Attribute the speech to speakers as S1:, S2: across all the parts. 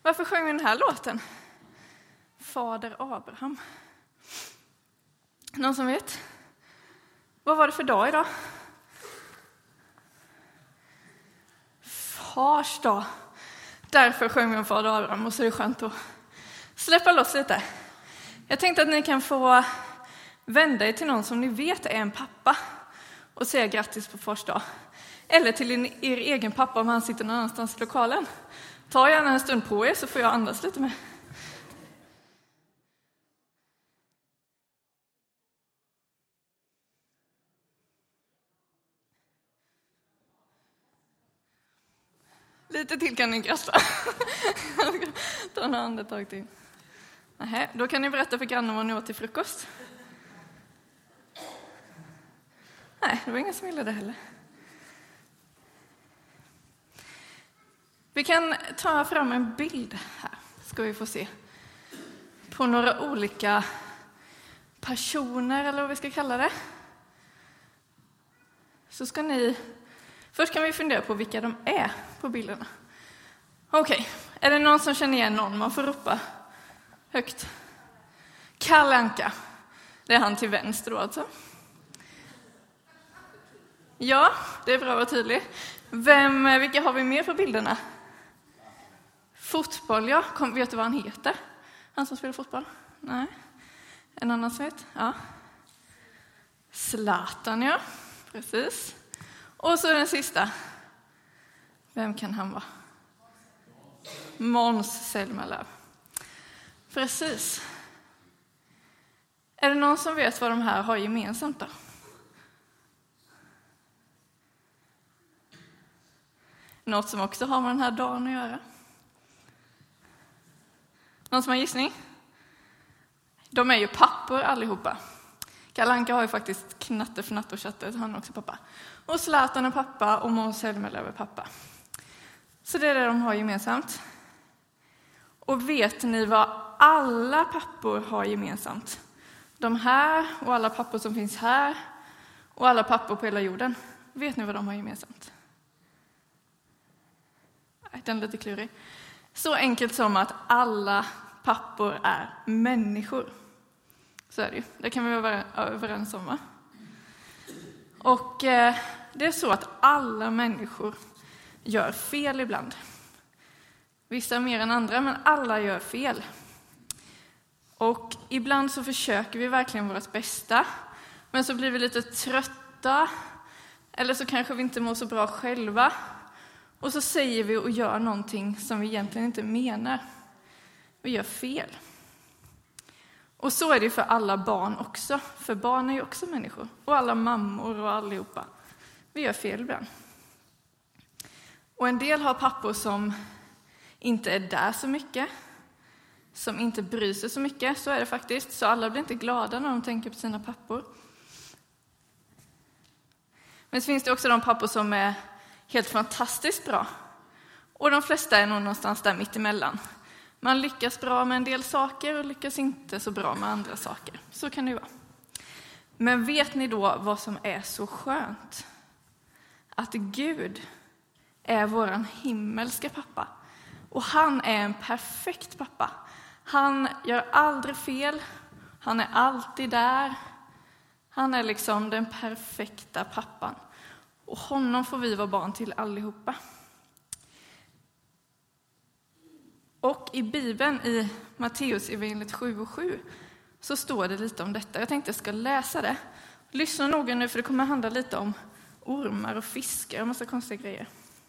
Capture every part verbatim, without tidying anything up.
S1: Varför sjöng vi den här låten? Fader Abraham. Någon som vet? Vad var det för dag idag? Fars dag. Därför sjöng vi om Fader Abraham, och så är det skönt att släppa loss lite. Jag tänkte att ni kan få vända er till någon som ni vet är en pappa och säga grattis på fars dag. Eller till er egen pappa om han sitter någon annanstans i lokalen. Ta gärna en stund på er så får jag andas lite med. Lite till kan ni gratta. Ta en andetag till. Nähä, då kan ni berätta för grannen vad ni åt till frukost. Nej, det var ingen som ville det heller. Vi kan ta fram en bild här, ska vi få se. På några olika personer, eller vad vi ska kalla det. Så ska ni... Först kan vi fundera på vilka de är på bilderna. Okej, okay. Är det någon som känner igen någon? Man får ropa högt. Kalle Anka. Det är han till vänster då alltså. Ja, det är bra att vara tydlig. Vem, vilka har vi mer på bilderna? Fotboll, ja. Kom, vet du vad han heter? Han som spelar fotboll? Nej. En annan som vet? Ja. Zlatan, ja. Precis. Och så den sista. Vem kan han vara? Måns Zelmerlöw. Precis. Är det någon som vet vad de här har gemensamt då? Något som också har med den här dagen att göra. Någon som har gissning? De är ju pappor allihopa. Kalle Anka har ju faktiskt knatte för natt och chatte, så han är också pappa. Och Zlatan är pappa och Måns Zelmerlöw är pappa. Så det är det de har gemensamt. Och vet ni vad alla pappor har gemensamt? De här och alla pappor som finns här och alla pappor på hela jorden. Vet ni vad de har gemensamt? Nej, den är lite klurig. Så enkelt som att alla pappor är människor. Så är det ju. Det kan vi vara överens om, va? Och eh, det är så att alla människor gör fel ibland. Vissa mer än andra, men alla gör fel. Och ibland så försöker vi verkligen vårt bästa. Men så blir vi lite trötta. Eller så kanske vi inte mår så bra själva. Och så säger vi och gör någonting som vi egentligen inte menar. Vi gör fel. Och så är det för alla barn också. För barn är ju också människor. Och alla mammor och allihopa. Vi gör fel ibland. Och en del har pappor som inte är där så mycket. Som inte bryr sig så mycket. Så är det faktiskt. Så alla blir inte glada när de tänker på sina pappor. Men så finns det också de pappor som är helt fantastiskt bra. Och de flesta är nog någonstans där mitt emellan. Man lyckas bra med en del saker och lyckas inte så bra med andra saker. Så kan det vara. Men vet ni då vad som är så skönt? Att Gud är våran himmelska pappa. Och han är en perfekt pappa. Han gör aldrig fel. Han är alltid där. Han är liksom den perfekta pappan. Och honom får vi vara barn till allihopa. Och i Bibeln, i Matteus evangeliet sju och sju, så står det lite om detta. Jag tänkte jag ska läsa det. Lyssna noga nu, för det kommer handla lite om ormar och fiskar och massa konstiga grejer.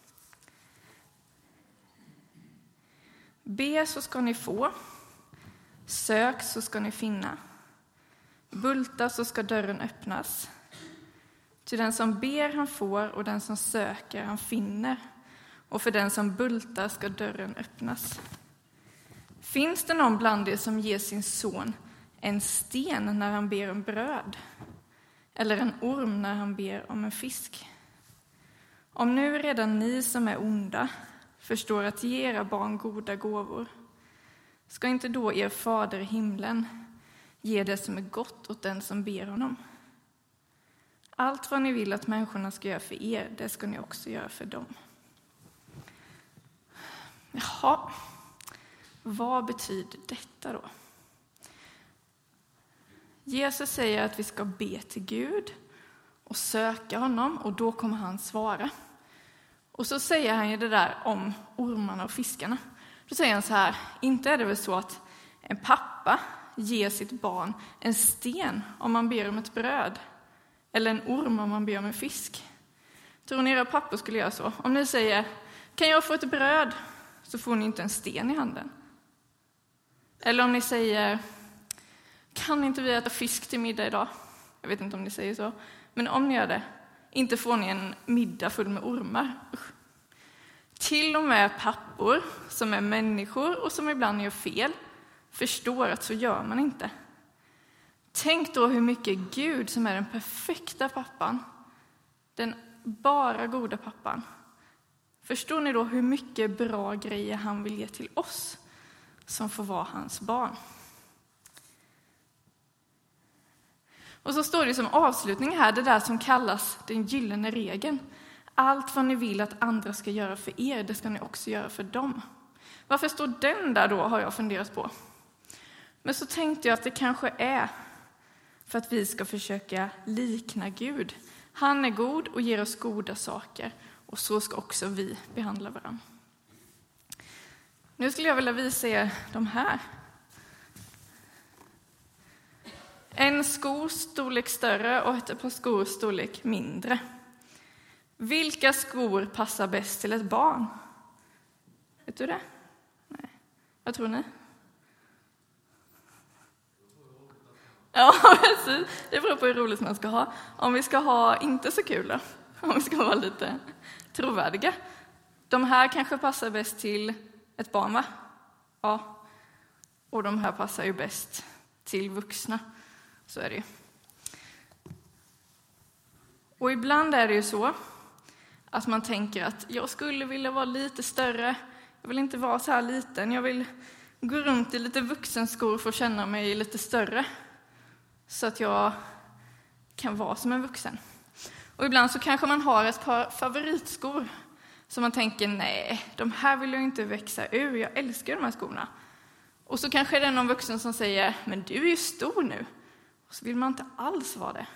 S1: Be så ska ni få. Sök så ska ni finna. Bulta så ska dörren öppnas. Till den som ber han får, och den som söker han finner. Och för den som bultar ska dörren öppnas. Finns det någon bland er som ger sin son en sten när han ber om bröd? Eller en orm när han ber om en fisk? Om nu redan ni som är onda förstår att ge era barn goda gåvor, ska inte då er fader i himlen ge det som är gott åt den som ber honom? Allt vad ni vill att människorna ska göra för er, det ska ni också göra för dem. Jaha. Vad betyder detta då? Jesus säger att vi ska be till Gud och söka honom, och då kommer han svara. Och så säger han ju det där om ormarna och fiskarna. Då säger han så här: inte är det väl så att en pappa ger sitt barn en sten om man ber om ett bröd, eller en orm om man ber om en fisk? Tror ni era pappor skulle göra så? Om ni säger, kan jag få ett bröd? Så får ni inte en sten i handen. Eller om ni säger, kan inte vi äta fisk till middag idag? Jag vet inte om ni säger så. Men om ni gör det, inte får ni en middag full med ormar. Usch. Till och med pappor som är människor och som ibland gör fel förstår att så gör man inte. Tänk då hur mycket Gud, som är den perfekta pappan, den bara goda pappan. Förstår ni då hur mycket bra grejer han vill ge till oss som får vara hans barn? Och så står det som avslutning här, det där som kallas den gyllene regeln. Allt vad ni vill att andra ska göra för er, det ska ni också göra för dem. Varför står den där då, har jag funderat på. Men så tänkte jag att det kanske är för att vi ska försöka likna Gud. Han är god och ger oss goda saker, och så ska också vi behandla varandra. Nu skulle jag vilja visa er de här. En sko storlek större och ett par skor storlek mindre. Vilka skor passar bäst till ett barn? Vet du det? Nej. Vad tror ni? Ja, precis. Det beror på hur roligt man ska ha. Om vi ska ha inte så kul då. Om vi ska vara lite trovärdiga. De här kanske passar bäst till ett barn, va? Ja. Och de här passar ju bäst till vuxna. Så är det ju. Och ibland är det ju så att man tänker att jag skulle vilja vara lite större. Jag vill inte vara så här liten. Jag vill gå runt i lite vuxenskor för att känna mig lite större. Så att jag kan vara som en vuxen. Och ibland så kanske man har ett par favoritskor som man tänker, nej, de här vill jag inte växa ur. Jag älskar de här skorna. Och så kanske det är någon vuxen som säger, men du är ju stor nu. Och så vill man inte alls vara det.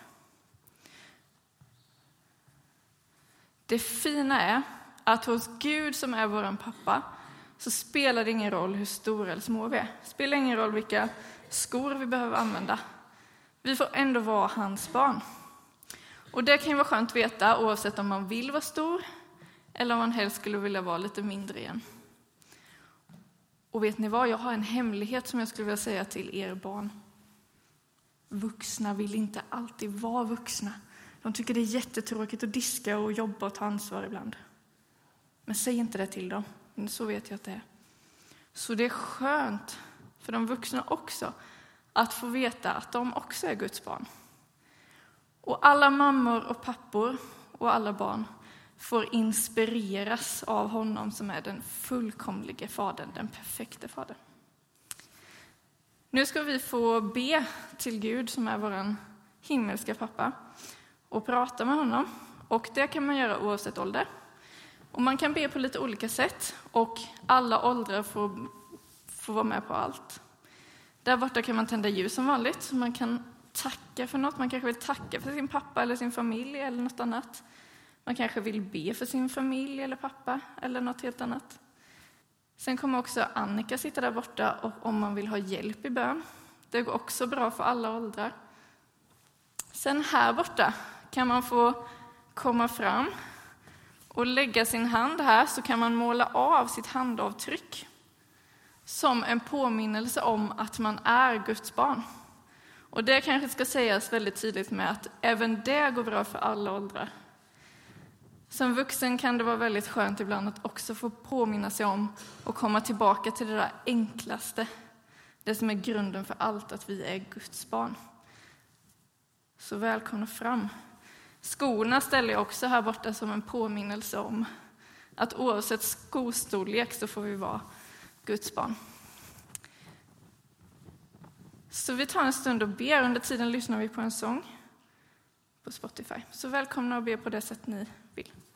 S1: Det fina är att hos Gud, som är vår pappa, så spelar det ingen roll hur stora eller små vi är. Det spelar ingen roll vilka skor vi behöver använda. Vi får ändå vara hans barn. Och det kan ju vara skönt att veta, oavsett om man vill vara stor eller om man helst skulle vilja vara lite mindre igen. Och vet ni vad? Jag har en hemlighet som jag skulle vilja säga till er barn. Vuxna vill inte alltid vara vuxna. De tycker det är jättetråkigt att diska och jobba och ta ansvar ibland. Men säg inte det till dem. Så vet jag att det är. Så det är skönt för de vuxna också att få veta att de också är Guds barn. Och alla mammor och pappor och alla barn får inspireras av honom som är den fullkomlige fadern, den perfekta fadern. Nu ska vi få be till Gud, som är vår himmelska pappa, och prata med honom. Och det kan man göra oavsett ålder. Och man kan be på lite olika sätt, och alla åldrar får, får vara med på allt. Där borta kan man tända ljus som vanligt, så man kan tacka för något. Man kanske vill tacka för sin pappa eller sin familj eller något annat. Man kanske vill be för sin familj eller pappa eller något helt annat. Sen kommer också Annika sitta där borta, och om man vill ha hjälp i bön. Det går också bra för alla åldrar. Sen här borta kan man få komma fram och lägga sin hand här, så kan man måla av sitt handavtryck som en påminnelse om att man är Guds barn. Och det kanske ska sägas väldigt tydligt med att även det går bra för alla åldrar. Som vuxen kan det vara väldigt skönt ibland att också få påminna sig om och komma tillbaka till det där enklaste. Det som är grunden för allt, att vi är Guds barn. Så välkomna fram. Skorna ställer jag också här borta som en påminnelse om att oavsett skostorlek så får vi vara Guds barn. Så vi tar en stund och ber. Under tiden lyssnar vi på en sång på Spotify. Så välkomna att be på det sätt ni vill.